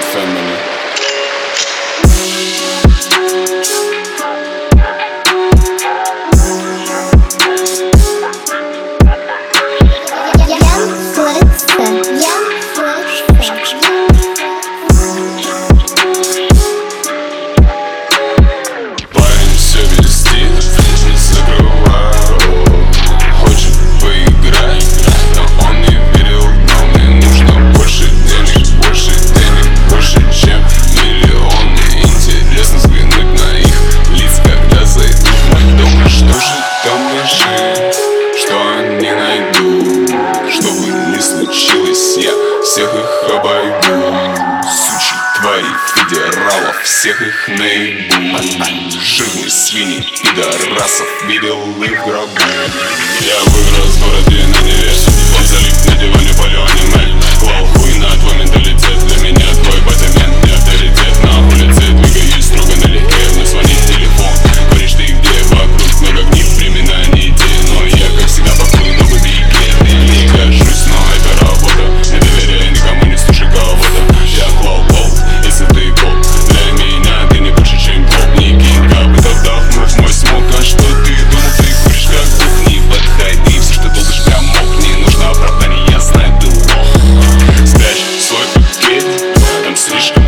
family. Парень все везде, не закрываю. Хочет поиграть, но он не верил. Но мне нужно больше денег, больше, чем миллион. Мне интересно взглянуть на их лица, когда зайдут в мой дом. Что же там лежит, что они найдут? Что бы ни случилось, я всех их обойду. Сучьи твари, федералов, всех их наебу. Жирные свиньи, пидорасов, видел их гробу. Я вырос в городе на Неве. Он залип на диване, поле аниме. Клал хуй на твой менталитет. Для меня твой батамент не авторитет. На улице двигаюсь строго налегке. Мне звонит телефон, говоришь ты где? Вокруг много огней, времена не те. Но я как всегда пакую новый бигет. Я не кажусь, но это работа. Не доверяй никому, не слушай кого-то. Я клал болт, если ты болт. Для меня ты не больше, чем болт. Не кинь капы, вдохнув мой смог. А что ты думал, ты куришь как дух? Не подходи, все, что долбишь, прям мог. Не нужно оправдание, я знаю, ты лох. Спрячь свой пакет, там слишком